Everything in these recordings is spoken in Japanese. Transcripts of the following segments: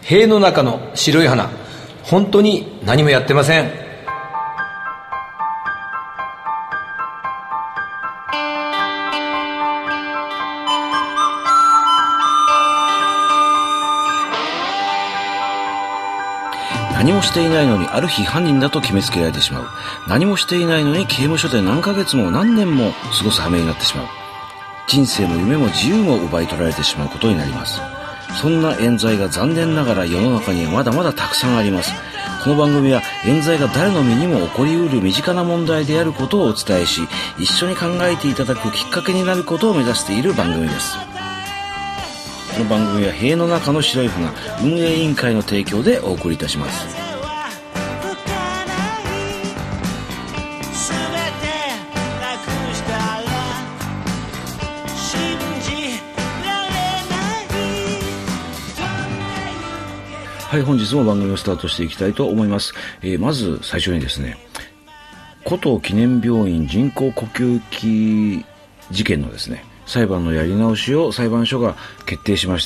塀の中の白い花、本当に何もやってません。 何もしていないのにある日犯人だと決めつけられてしまう。何もしていないのに刑務所で何ヶ月も何年も過ごす羽目になってしまう。人生も夢も自由も奪い取られてしまうことになります。そんな冤罪が残念ながら世の中にはまだまだたくさんあります。この番組は冤罪が誰の身にも起こりうる身近な問題であることをお伝えし、一緒に考えていただくきっかけになることを目指している番組です。この番組は塀の中の白い花運営委員会の提供でお送りいたします。はい、本日も番組をスタートしていきたいと思います。まず最初にですね、江東記念病院人工呼吸器事件のですね、裁判のやり直しを裁判所が決定しまして、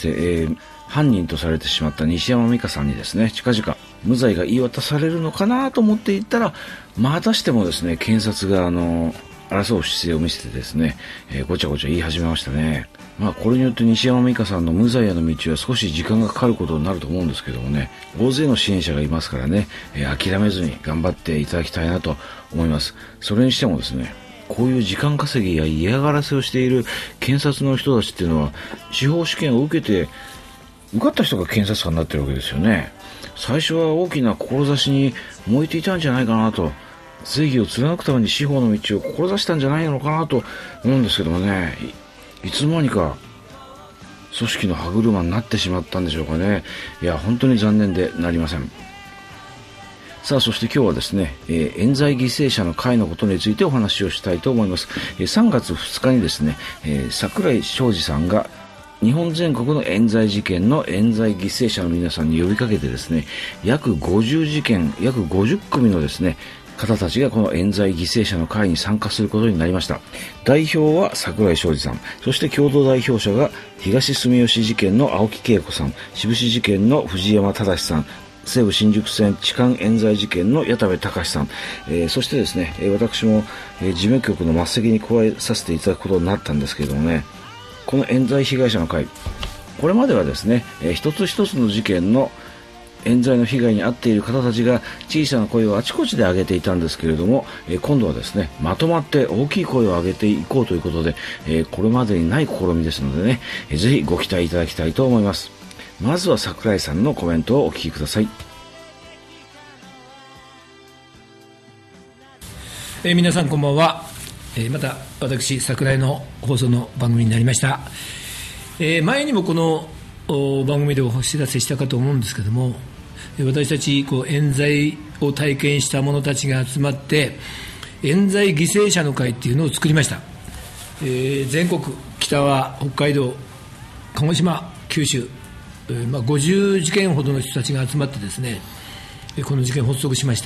犯人とされてしまった西山美香さんにですね、近々無罪が言い渡されるのかなと思っていったら、またしてもですね、検察が争う姿勢を見せてですね、ごちゃごちゃ言い始めましたね。これによって西山美香さんの無罪への道は少し時間がかかることになると思うんですけどもね、大勢の支援者がいますからね、諦めずに頑張っていただきたいなと思います。それにしてもですね、こういう時間稼ぎや嫌がらせをしている検察の人たちっていうのは、司法試験を受けて受かった人が検察官になってるわけですよね。最初は大きな志に燃えていたんじゃないかなと、正義を貫くために司法の道を志したんじゃないのかなと思うんですけどもね、いつの間にか組織の歯車になってしまったんでしょうかね。いや、本当に残念でなりません。さあ、そして今日はですね、冤罪犠牲者の会のことについてお話をしたいと思います。3月2日にですね、櫻井昌司さんが日本全国の冤罪事件の冤罪犠牲者の皆さんに呼びかけてですね、約50事件、約50組のですね、方たちがこの冤罪犠牲者の会に参加することになりました。代表は櫻井昌司さん、そして共同代表者が東住吉事件の青木恵子さん、志布志事件の藤山正さん、西武新宿線痴漢冤罪事件の矢田部隆さん、そしてですね、私も、事務局の末席に加えさせていただくことになったんですけれどもね、この冤罪被害者の会、これまではですね、一つ一つの事件の冤罪の被害に遭っている方たちが小さな声をあちこちで上げていたんですけれども、今度はですね、まとまって大きい声を上げていこうということで、これまでにない試みですのでね、ぜひご期待いただきたいと思います。まずは櫻井さんのコメントをお聞きください。 皆さんこんばんは。また私櫻井の放送の番組になりました。前にもこの番組でお知らせしたかと思うんですけども、私たち冤罪を体験した者たちが集まって冤罪犠牲者の会っていうのを作りました。全国、北は北海道、鹿児島、九州、50事件ほどの人たちが集まってですね、この事件を発足しました。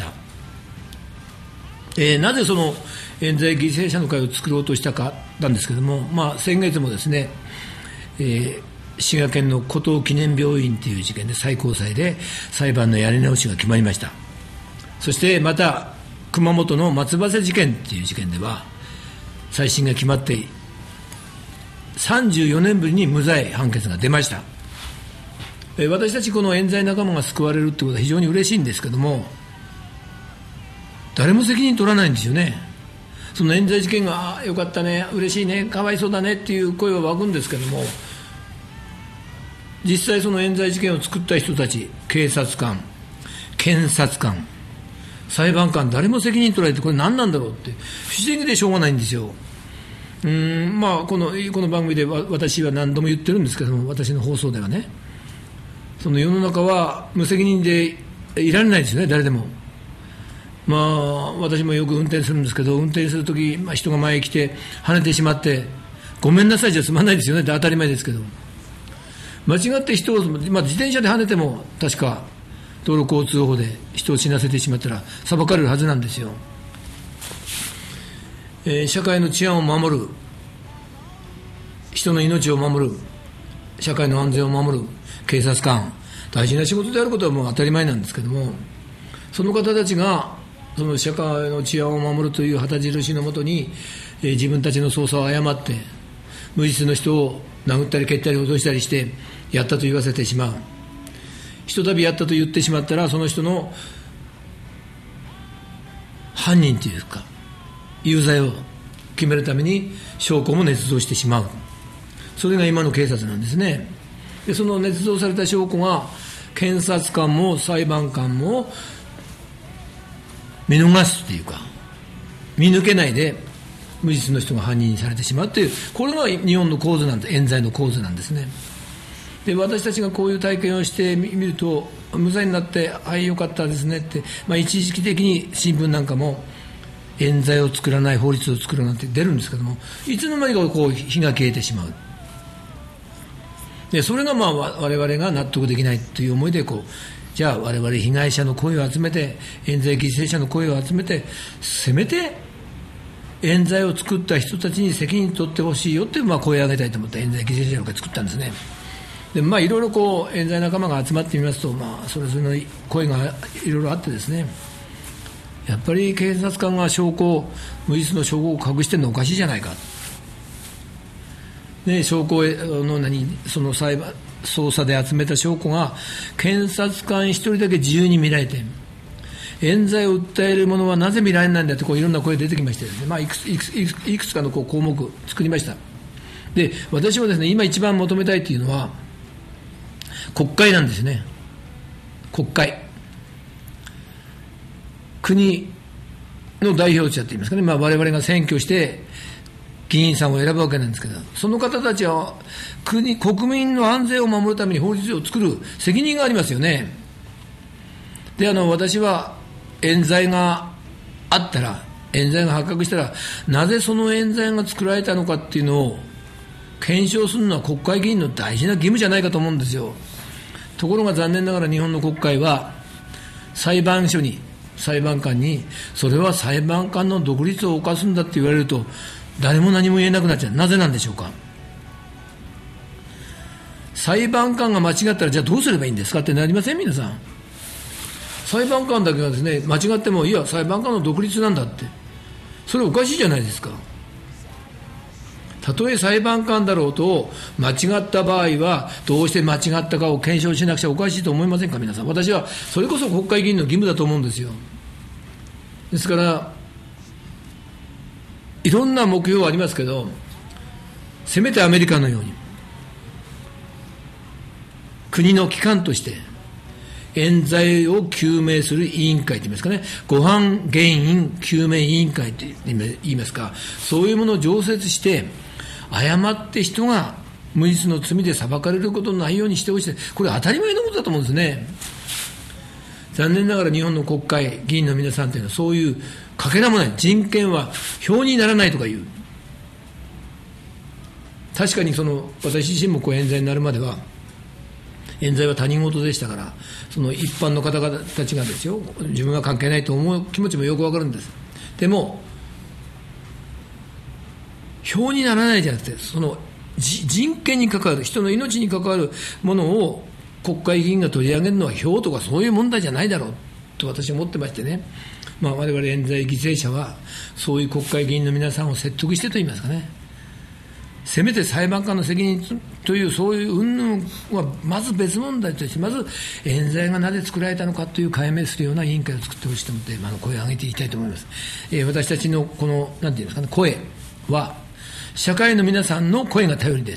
なぜその冤罪犠牲者の会を作ろうとしたかなんですけども、先月もですね、滋賀県の江東記念病院という事件で最高裁で裁判のやり直しが決まりました。そしてまた熊本の松葉瀬事件という事件では再審が決まって34年ぶりに無罪判決が出ました。私たちこの冤罪仲間が救われるということは非常に嬉しいんですけども、誰も責任取らないんですよね。その冤罪事件がよかったね、嬉しいね、かわいそうだねっていう声は湧くんですけども、実際その冤罪事件を作った人たち、警察官、検察官、裁判官、誰も責任取られてこれ何なんだろうって不思議でしょうがないんですよ。この番組で私は何度も言ってるんですけども、私の放送ではね、その世の中は無責任でいられないですよね、誰でも。私もよく運転するんですけど、運転するとき、人が前に来て跳ねてしまってごめんなさいじゃ済まないですよね。当たり前ですけど、間違って人を、自転車で跳ねても確か道路交通法で人を死なせてしまったら裁かれるはずなんですよ。社会の治安を守る、人の命を守る、社会の安全を守る警察官、 大事な仕事であることはもう当たり前なんですけども、その方たちがその社会の治安を守るという旗印のもとに、自分たちの捜査を誤って無実の人を殴ったり蹴ったり脅したりしてやったと言わせてしまう。ひとたびやったと言ってしまったら、その人の犯人というか有罪を決めるために証拠も捏造してしまう。それが今の警察なんですね。でその捏造された証拠が検察官も裁判官も見逃すというか見抜けないで無実の人が犯人にされてしまうという、これが日本の構図なんで、冤罪の構図なんですね。で私たちがこういう体験をしてみると、無罪になってはいよかったですねって、一時期的に新聞なんかも冤罪を作らない法律を作るなんて出るんですけども、いつの間にかこう火が消えてしまう。でそれが我々が納得できないという思いでじゃあ我々被害者の声を集めて、冤罪犠牲者の声を集めて、せめて冤罪を作った人たちに責任を取ってほしいよっていう声を上げたいと思って冤罪犠牲者の会作ったんですね。でいろいろ冤罪仲間が集まってみますと、それぞれの声がいろいろあってですね、やっぱり警察官が無実の証拠を隠してるのはおかしいじゃないか、証拠のその捜査で集めた証拠が検察官一人だけ自由に見られて、冤罪を訴える者はなぜ見られないんだっていろんな声が出てきましてですね、いくつかの項目作りました。で私はですね、今一番求めたいというのは国会なんですね。国会、国の代表者といいますかね、我々が選挙して議員さんを選ぶわけなんですけど、その方たちは国民の安全を守るために法律を作る責任がありますよね。で私は冤罪があったら、冤罪が発覚したら、なぜその冤罪が作られたのかっていうのを検証するのは国会議員の大事な義務じゃないかと思うんですよ。ところが残念ながら日本の国会は裁判官にそれは裁判官の独立を侵すんだって言われると、誰も何も言えなくなっちゃう。なぜなんでしょうか。裁判官が間違ったらじゃあどうすればいいんですかってなりません？皆さん。裁判官だけがですね、間違ってもいや裁判官の独立なんだって、それおかしいじゃないですか。たとえ裁判官だろうと間違った場合はどうして間違ったかを検証しなくちゃおかしいと思いませんか？皆さん。私はそれこそ国会議員の義務だと思うんですよ。ですからいろんな目標はありますけど、せめてアメリカのように国の機関として冤罪を究明する委員会といいますかね、誤犯原因究明委員会と言いますか、そういうものを常設して、誤って人が無実の罪で裁かれることのないようにしてほしい。これ当たり前のことだと思うんですね。残念ながら日本の国会議員の皆さんというのはそういうかけらもない、人権は票にならないとか言う。確かに私自身も冤罪になるまでは冤罪は他人事でしたから、その一般の方々たちがですよ、自分は関係ないと思う気持ちもよくわかるんです。でも票にならないじゃなくて、その人権に関わる、人の命に関わるものを国会議員が取り上げるのは票とかそういう問題じゃないだろうと私は思ってましてね、我々冤罪犠牲者はそういう国会議員の皆さんを説得してと言いますかね、せめて裁判官の責任というそういう云々はまず別問題として、まず冤罪がなぜ作られたのかという解明するような委員会を作ってほしいと思って、声を上げていきたいと思います。私たちのこのなんていうんですかね、声は社会の皆さんの声が頼りです。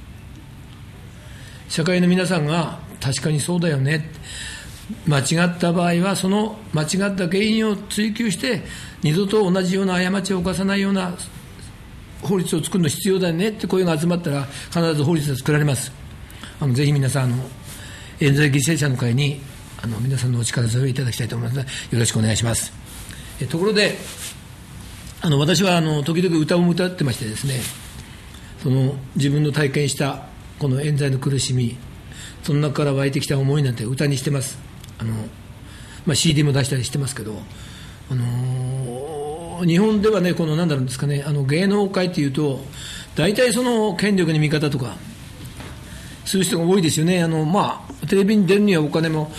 社会の皆さんが確かにそうだよね、間違った場合はその間違った原因を追求して二度と同じような過ちを犯さないような法律を作るの必要だよねって声が集まったら必ず法律が作られます。ぜひ皆さん冤罪犠牲者の会に皆さんのお力添えいただきたいと思いますのでよろしくお願いします。ところで私は時々歌を歌ってましてですね、自分の体験したこの冤罪の苦しみ、その中から湧いてきた思いなんて歌にしてます。CD も出したりしてますけど、日本ではね、なんだろうんですかね、芸能界っていうと大体その権力に味方とかする人が多いですよね。テレビに出るにはお金が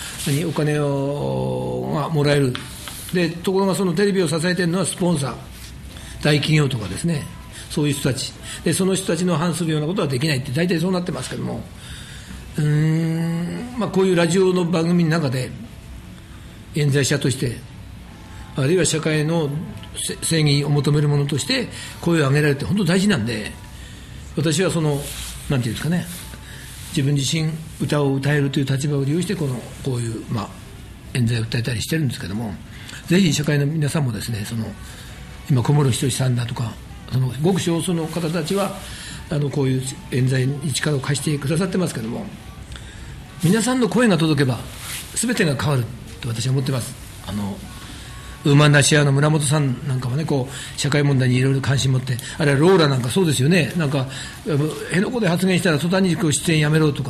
もらえる。でところがそのテレビを支えているのはスポンサー、大企業とかですね、そういう人たちで、その人たちの反するようなことはできないって大体そうなってますけども、こういうラジオの番組の中で冤罪者として、あるいは社会の正義を求めるものとして声を上げられて本当大事なんで、私はなんていうんですかね、自分自身歌を歌えるという立場を利用してこういう冤罪を訴えたりしてるんですけども、ぜひ社会の皆さんもですね、今小室仁さんだとかごく少数の方たちはこういう冤罪に力を貸してくださってますけども、皆さんの声が届けば全てが変わると私は思ってます。ウーマンラッシャーの村本さんなんかはね、社会問題にいろいろ関心持って、あるいはローラなんかそうですよね。なんか辺野古で発言したら途端に出演やめろとか、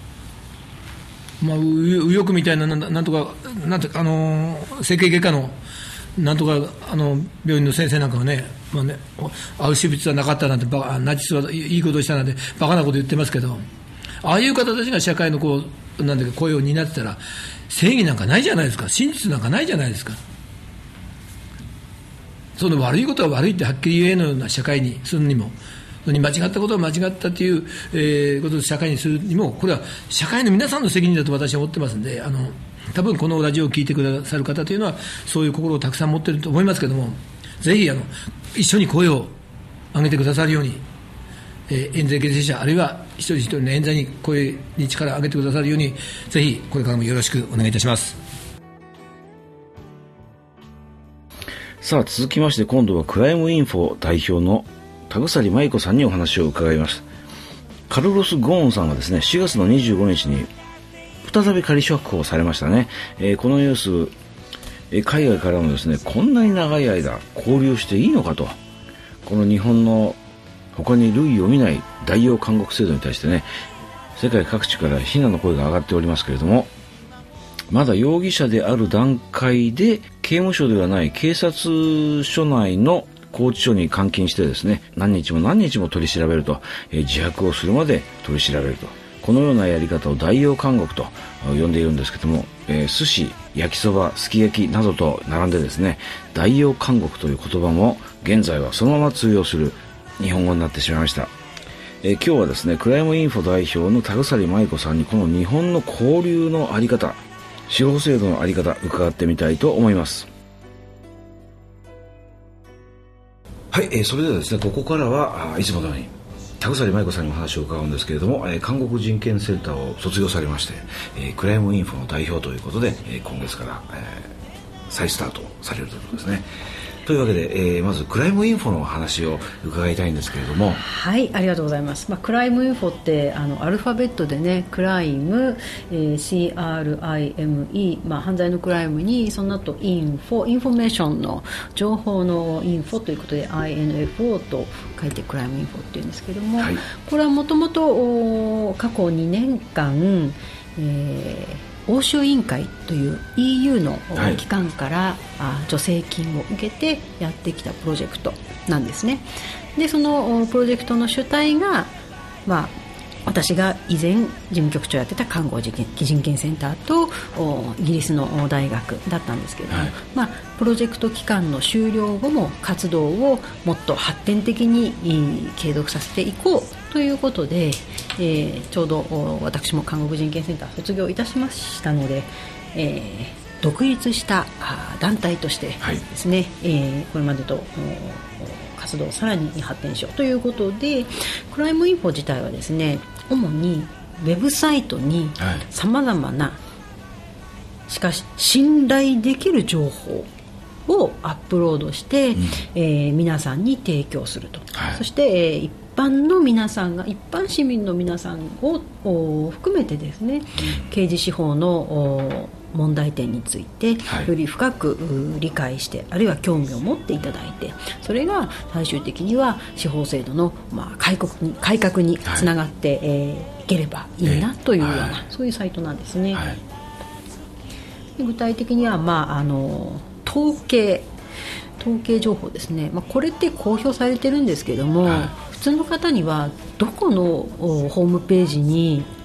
右翼みたいななんとか整形外科のなんとか病院の先生なんかはね、アウシュビッツはなかったなんてナチスはいいことをしたなんてバカなこと言ってますけど、ああいう方たちが社会の声を担ってたら正義なんかないじゃないですか、真実なんかないじゃないですか。その悪いことは悪いってはっきり言えぬような社会にするにも、間違ったことは間違ったという、ことを社会にするにも、これは社会の皆さんの責任だと私は思ってますんで、多分このラジオを聞いてくださる方というのはそういう心をたくさん持っていると思いますけども、ぜひ一緒に声を上げてくださるように、冤罪犠牲者あるいは一人一人の冤罪に声に力を上げてくださるように、ぜひこれからもよろしくお願いいたします。 さあ続きまして、今度はクライムインフォ代表の田鎖舞子さんにお話を伺います。カルロス・ゴーンさんがですね、4月の25日に再び仮釈放されましたね。このニュース、海外からもですね、こんなに長い間交流していいのかと、この日本の他に類を見ない代用監獄制度に対してね、世界各地から非難の声が上がっておりますけれども、まだ容疑者である段階で刑務所ではない警察署内の拘置所に監禁してですね、何日も取り調べると、自白をするまで取り調べると、このようなやり方を代用監獄と呼んでいるんですけども、寿司、焼きそば、すき焼きなどと並んでですね、代用監獄という言葉も現在はそのまま通用する日本語になってしまいました。今日はですね、クライムインフォ代表の田鎖舞子さんにこの日本の交流のあり方、司法制度のあり方伺ってみたいと思います。はい、それではですね、ここからはいつものように田鎖舞子さんにお話を伺うんですけれども、韓国人権センターを卒業されまして、クライムインフォの代表ということで、今月から、再スタートされるということですね。というわけで、まずクライムインフォの話を伺いたいんですけれども。 はい、ありがとうございます。クライムインフォってアルファベットでね、クライム、CRIME、犯罪のクライムにその後インフォメーションの情報のインフォということで INFO と書いてクライムインフォっていうんですけども、はい、これはもともと過去2年間、欧州委員会という EU の機関から助成金を受けてやってきたプロジェクトなんですね。でそのプロジェクトの主体が、私が以前事務局長やってた看護人権センターとイギリスの大学だったんですけれども、プロジェクト期間の終了後も活動をもっと発展的に継続させていこうということで、ちょうど私も看護人権センター卒業いたしましたので、独立した団体としてですね、これまでと活動をさらに発展しようということで、クライムインフォ自体はですね、主にウェブサイトにさまざまな、しかし信頼できる情報をアップロードして、皆さんに提供すると、そして、一般の皆さんが、一般市民の皆さんを含めてですね、刑事司法の問題点についてより深く理解して、あるいは興味を持っていただいて、それが最終的には司法制度の改革につながっていければいいなというような、そういうサイトなんですね。で具体的には、統計情報ですね。これって公表されてるんですけども、普通の方にはどこのホームページに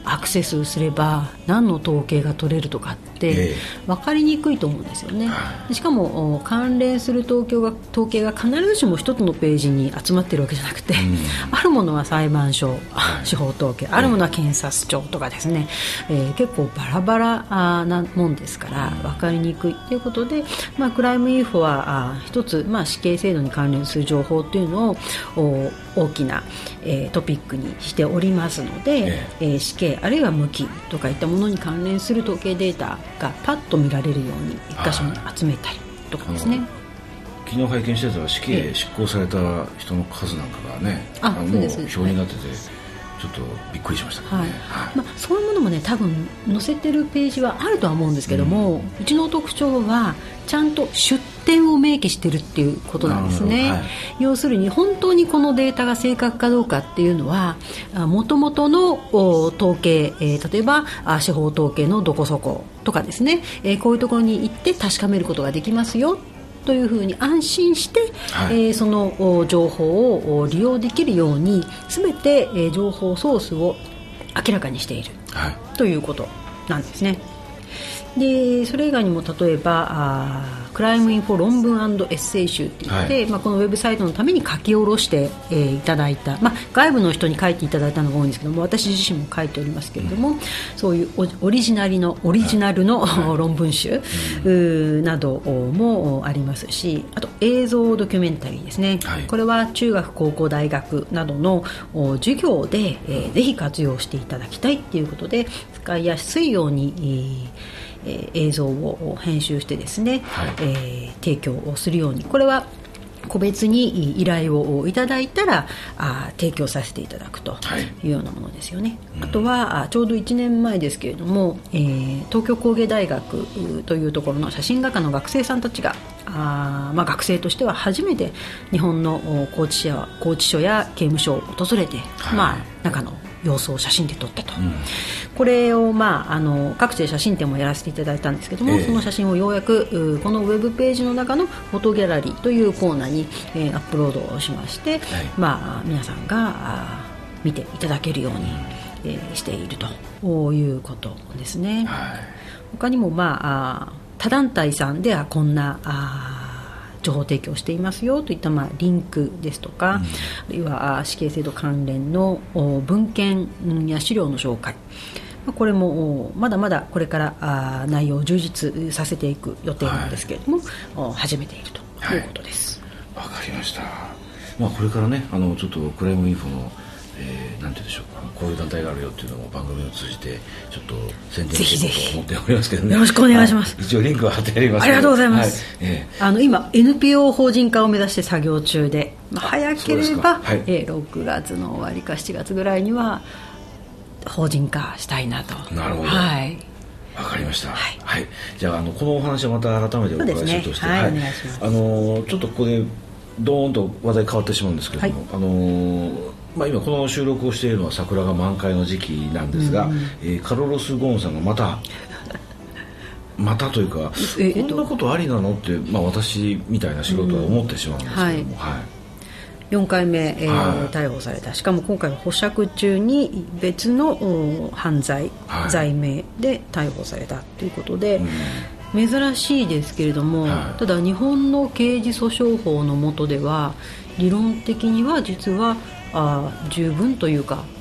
アクセスすれば何の統計が取れるとかって分かりにくいと思うんですよね。しかも関連する統計が必ずしも一つのページに集まっているわけじゃなくて、あるものは裁判所、司法統計、あるものは検察庁とかですね、結構バラバラなもんですから分かりにくいということで、クライムインフォは一つ、死刑制度に関連する情報というのを大きな、トピックにしておりますので、死刑あるいは無期とかいったものに関連する統計データがパッと見られるように一箇所に集めたりとかですね。 昨日拝見してたら死刑執行された人の数なんかがね、もう表になってて、ちょっとびっくりしましたけどね。 そういうものもね多分載せてるページはあるとは思うんですけども、うちの特徴はちゃんと出典を明記してるっていうことなんですね。要するに本当にこのデータが正確かどうかっていうのは元々の統計、例えば司法統計のどこそことかですね、こういうところに行って確かめることができますよというふうに安心して、その情報を利用できるように全て、情報ソースを明らかにしている、ということなんですね。でそれ以外にも例えばクライムインフォ論文&エッセイ集といって、このウェブサイトのために書き下ろして、いただいた、外部の人に書いていただいたのが多いんですけども、私自身も書いておりますけれども、そういうオリジナルの論文集、などもありますし、あと映像ドキュメンタリーですね、これは中学高校大学などの授業で、ぜひ活用していただきたいということで使いやすいように、映像を編集してですね、提供をするように、これは個別に依頼をいただいたら提供させていただくというようなものですよね。あとはちょうど1年前ですけれども、東京工芸大学というところの写真画家の学生さんたちが学生としては初めて日本の拘置所や刑務所を訪れて、中の様子を写真で撮ったと、これを、各地で写真展もやらせていただいたんですけども、その写真をようやくこのウェブページの中のフォトギャラリーというコーナーに、アップロードをしまして、皆さんが見ていただけるように、しているということですね。他にも、他団体さんではこんな情報提供していますよといったリンクですとか、あるいは死刑制度関連の文献や資料の紹介、これもまだまだこれから内容を充実させていく予定なんですけれども、始めているということです。 わかりました。これからねちょっとクライムインフォのなんて言うんでしょうか、こういう団体があるよっていうのを番組を通じてちょっと宣伝していこうと思っておりますけどね。 よろしくお願いします。 一応リンクは貼ってあります。 ありがとうございます。今 NPO 法人化を目指して作業中で、早ければ、6月の終わりか7月ぐらいには法人化したいなと。 なるほど。わかりました。じゃあこのお話はまた改めてお伺いするとして、 お願いします。 ちょっとここでドーンと話題変わってしまうんですけれども、今この収録をしているのは桜が満開の時期なんですが、カルロス・ゴーンさんがまたというか、こんなことありなのって、私みたいな素人は思ってしまうんですけども、 4回目、逮捕された。しかも今回は保釈中に別の犯罪、罪名で逮捕されたということで、珍しいですけれども、ただ日本の刑事訴訟法の下では理論的には実は十分というか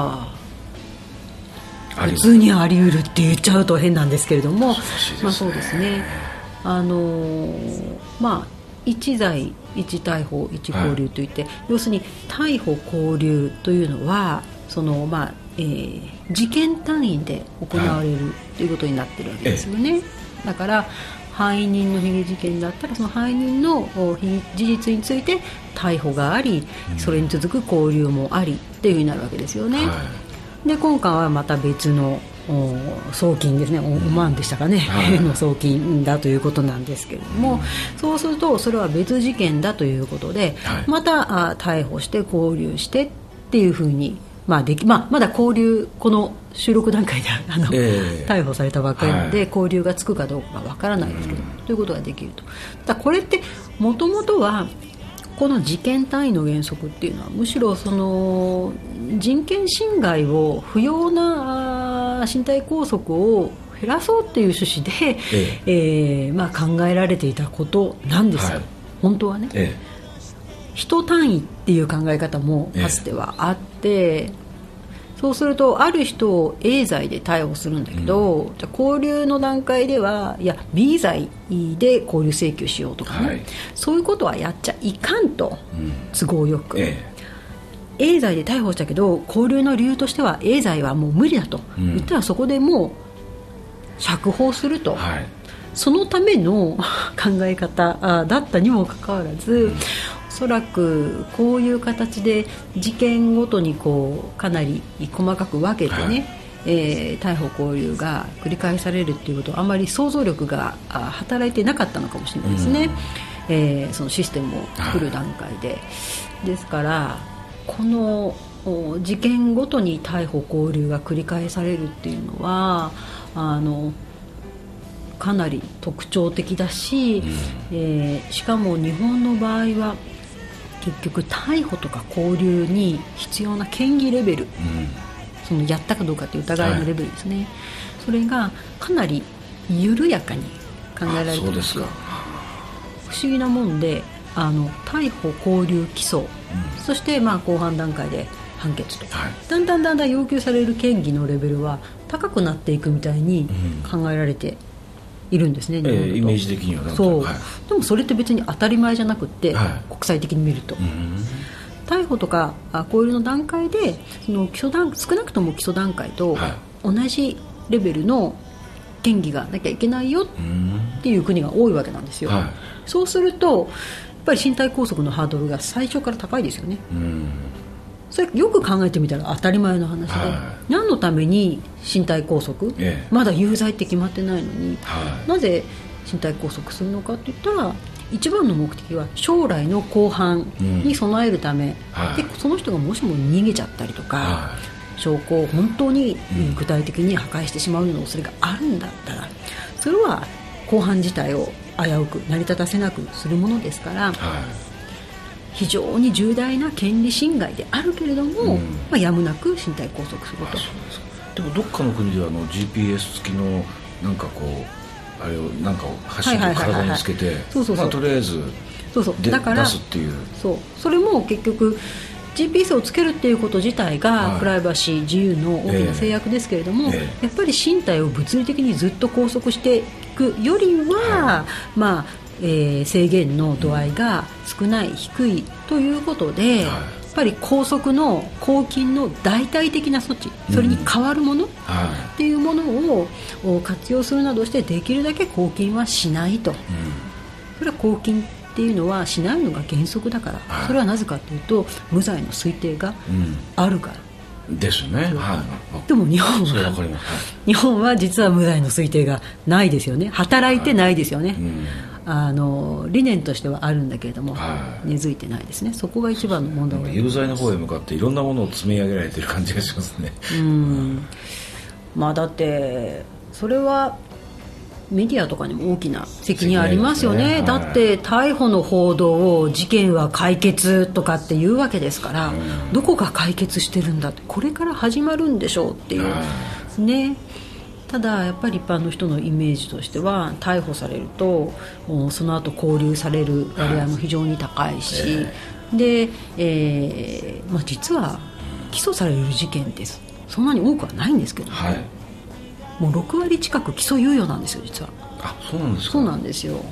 普通にあり得るって言っちゃうと変なんですけれども、そうですね、一罪一逮捕一拘留といって、要するに逮捕拘留というのはその、事件単位で行われるということになってるわけですよね。だから背任の被疑事件だったらその背任の事実について逮捕があり、それに続く拘留もありっていうふうになるわけですよね。で今回はまた別の送金ですね、5万でしたかね、の送金だということなんですけれども、そうするとそれは別事件だということで、また逮捕して拘留してっていうふうにまだ拘留、この収録段階で逮捕されたばっかりなので、拘留がつくかどうかわからないですけど、ということができると。だこれってもともとはこの事件単位の原則っていうのはむしろその人権侵害を不要な身体拘束を減らそうっていう趣旨で、考えられていたことなんですよ、はい、本当はね、人単位っていう考え方もかつてはあって、そうするとある人を A 罪で逮捕するんだけど、じゃ拘留の段階ではいや B 罪で拘留請求しようとかね、はい、そういうことはやっちゃいかんと、都合よく、A 罪で逮捕したけど拘留の理由としては A 罪はもう無理だと言ったら、そこでもう釈放すると、はい、そのための考え方だったにもかかわらず、おそらくこういう形で事件ごとにこうかなり細かく分けてね、はい、逮捕拘留が繰り返されるっていうことはあまり想像力が働いてなかったのかもしれないですね、そのシステムを作る段階で、ですからこの事件ごとに逮捕拘留が繰り返されるっていうのはかなり特徴的だし、しかも日本の場合は結局逮捕とか拘留に必要な嫌疑レベル、そのやったかどうかという疑いのレベルですね、はい、それがかなり緩やかに考えられているんですよ。不思議なもんで逮捕拘留起訴、そして後半段階で判決と、はい、だんだん要求される嫌疑のレベルは高くなっていくみたいに考えられているんですね、 イメージ的にはそう、はい、でもそれって別に当たり前じゃなくって、はい、国際的に見ると、逮捕とか拘留の段階でその少なくとも基礎段階と同じレベルの嫌疑がなきゃいけないよっていう国が多いわけなんですよ、はい、そうするとやっぱり身体拘束のハードルが最初から高いですよね。それよく考えてみたら当たり前の話で、何のために身体拘束、まだ有罪って決まってないのに、なぜ身体拘束するのかって言ったら一番の目的は将来の公判に備えるため、でその人がもしも逃げちゃったりとか、証拠を本当に具体的に破壊してしまうような恐れがあるんだったら、それは公判自体を危うく成り立たせなくするものですから、非常に重大な権利侵害であるけれども、やむなく身体拘束すると。 でもどっかの国ではGPS 付きのなんかこうあれをなんかを走って体につけてとりあえずだから出すっていう、 それも結局 GPS をつけるっていうこと自体がプライバシー自由の大きな制約ですけれども、やっぱり身体を物理的にずっと拘束していくよりは、制限の度合いが少ない、低いということで、やっぱり拘束の拘禁の代替的な措置、それに代わるものっていうものを活用するなどしてできるだけ拘禁はしないと、それは拘禁っていうのはしないのが原則だから、それはなぜかというと無罪の推定があるから、 ですね、 でも日本は実は無罪の推定がないですよね。働いてないですよね、理念としてはあるんだけれども、根付いてないですね。そこが一番の問題です。 有罪の方へ向かっていろんなものを積み上げられている感じがしますね。 だってそれはメディアとかにも大きな責任ありますよね。だって逮捕の報道を事件は解決とかっていうわけですから、どこが解決してるんだって、これから始まるんでしょうっていうね。ただやっぱり一般の人のイメージとしては、逮捕されるとその後拘留される割合も非常に高いし、で、実は起訴される事件ってそんなに多くはないんですけど、もう6割近く起訴猶予なんですよ、実は。 そうなんですか。 そうなんですよ。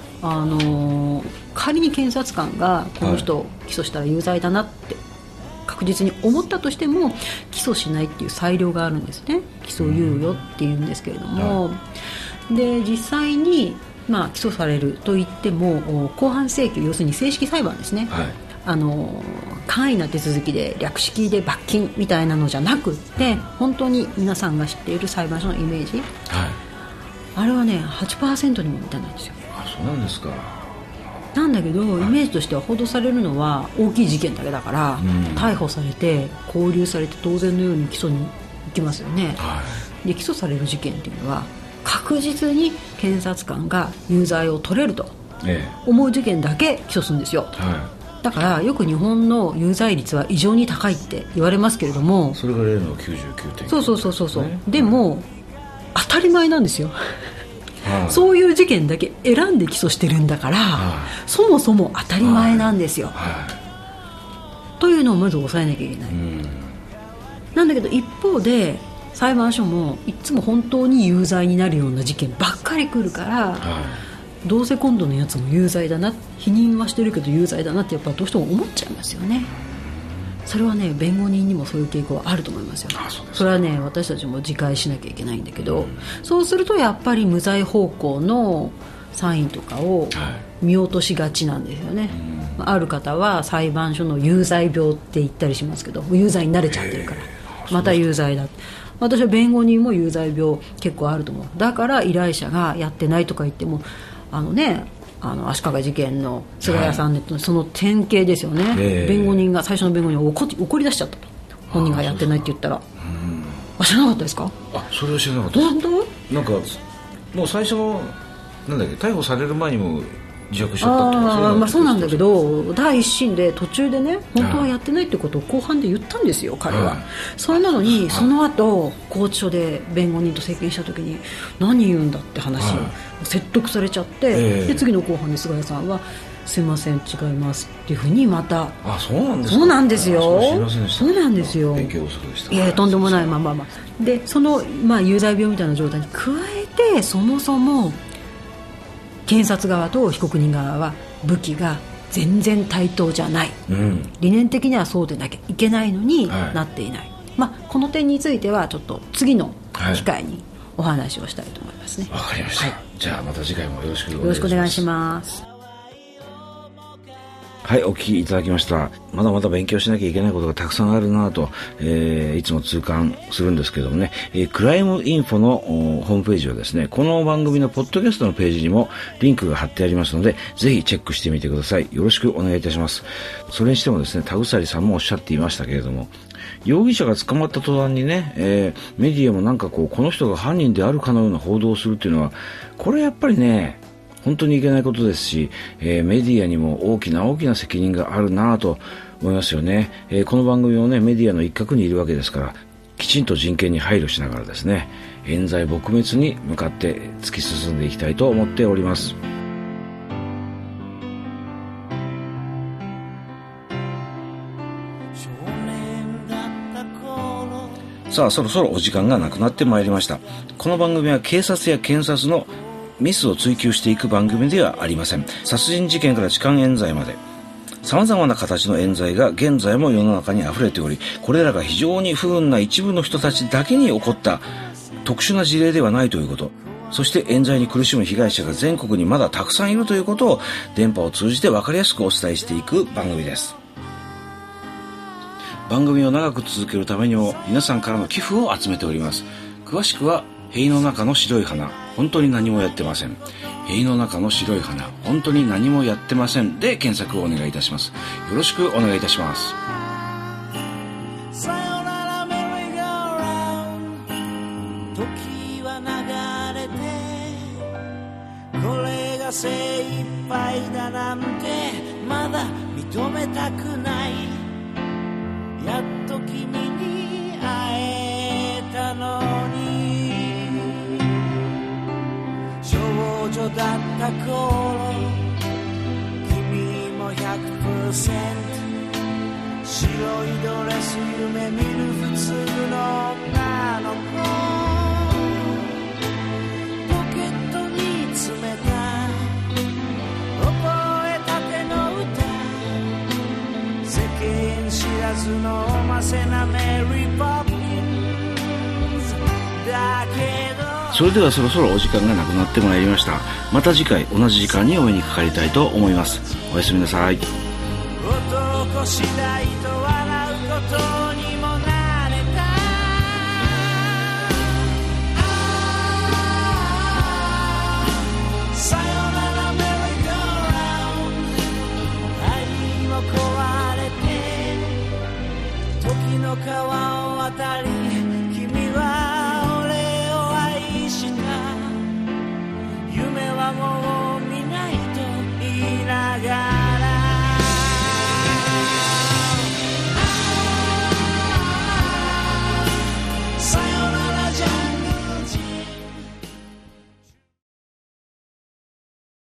仮に検察官がこの人を起訴したら有罪だなって確実に思ったとしても、起訴しないっていう裁量があるんですね。起訴猶予っていうんですけれども、で実際に、起訴されるといっても公判請求、要するに正式裁判ですね、簡易な手続きで略式で罰金みたいなのじゃなくって、本当に皆さんが知っている裁判所のイメージ、あれはね 8% にも満たないんですよ。 そうなんですか。 なんだけどイメージとしては報道されるのは大きい事件だけだから、逮捕されて勾留されて当然のように起訴に行きますよね、で起訴される事件っていうのは確実に検察官が有罪を取れると思う事件だけ起訴するんですよ、 だからよく日本の有罪率は異常に高いって言われますけれども、 それが例の 99.9%、 そう、でも当たり前なんですよ、そういう事件だけ選んで起訴してるんだから、そもそも当たり前なんですよ、というのをまず抑えなきゃいけない、なんだけど一方で裁判所もいつも本当に有罪になるような事件ばっかり来るから、どうせ今度のやつも有罪だな、否認はしてるけど有罪だなってやっぱどうしても思っちゃいますよね。それはね、弁護人にもそういう傾向はあると思いますよ。それはね、私たちも自戒しなきゃいけないんだけど、そうするとやっぱり無罪方向のサインとかを見落としがちなんですよね、ある方は裁判所の有罪病って言ったりしますけど、有罪に慣れちゃってるからまた有罪だ。私は弁護人も有罪病結構あると思う。だから依頼者がやってないとか言っても、足利事件の菅谷さんのその典型ですよね、弁護人が最初の弁護人を怒り出しちゃったと、本人がやってないって言ったら。知らなかったですか？ それは知らなかったです。 本当？ なんかもう最初のなんだっけ、逮捕される前にも自白しちゃったとか、 そうなんだけど、第一審で途中でね、本当はやってないってことを後半で言ったんですよ、彼は。それなのにその後拘置所で弁護人と接見した時に何言うんだって話、説得されちゃって、で次の後半で菅谷さんはすいません違いますっていうふうにまた。 そうなんですか。 そうなんですよ。 そうなんですよ。勉強不足でした。 いやとんでもない。でその、有罪病みたいな状態に加えて、そもそも検察側と被告人側は武器が全然対等じゃない、理念的にはそうでなきゃいけないのになっていない、この点についてはちょっと次の機会にお話をしたいと思いますね。 わかりました、じゃあまた次回もよろしくお願いします。 よろしくお願いします。 はい、お聞きいただきました。まだまだ勉強しなきゃいけないことがたくさんあるなと、いつも痛感するんですけどもね、クライムインフォのホームページはですね、この番組のポッドキャストのページにもリンクが貼ってありますので、ぜひチェックしてみてください。よろしくお願いいたします。それにしてもですね、田鎖さんもおっしゃっていましたけれども、容疑者が捕まった途端にね、メディアもこの人が犯人であるかのような報道をするっていうのは、これやっぱりね、本当にいけないことですし、メディアにも大きな責任があるなと思いますよね。この番組もね、メディアの一角にいるわけですから、きちんと人権に配慮しながらですね、冤罪撲滅に向かって突き進んでいきたいと思っております。さあ、そろそろお時間がなくなってまいりました。この番組は警察や検察のミスを追求していく番組ではありません。殺人事件から痴漢冤罪まで様々な形の冤罪が現在も世の中に溢れており、これらが非常に不運な一部の人たちだけに起こった特殊な事例ではないということ、そして冤罪に苦しむ被害者が全国にまだたくさんいるということを電波を通じて分かりやすくお伝えしていく番組です。番組を長く続けるためにも皆さんからの寄付を集めております。詳しくは塀の中の白い花、本当に何もやってません。塀の中の白い花、本当に何もやってませんで検索をお願いいたします。よろしくお願いいたします。 さよならメリーゴーラウンド、時は流れて、これが精一杯だなんてまだ認めたくない。やっと君に会えたのに、少女だった頃、君も 100% 白いドレス夢見る普通の女の子、ポケットに詰めた覚えたての歌、世間知らずのませなメリー・ポッピンズだけど。 それではそろそろお時間がなくなってまいりました。また次回同じ時間にお目にかかりたいと思います。おやすみなさい。 男次第と笑うこと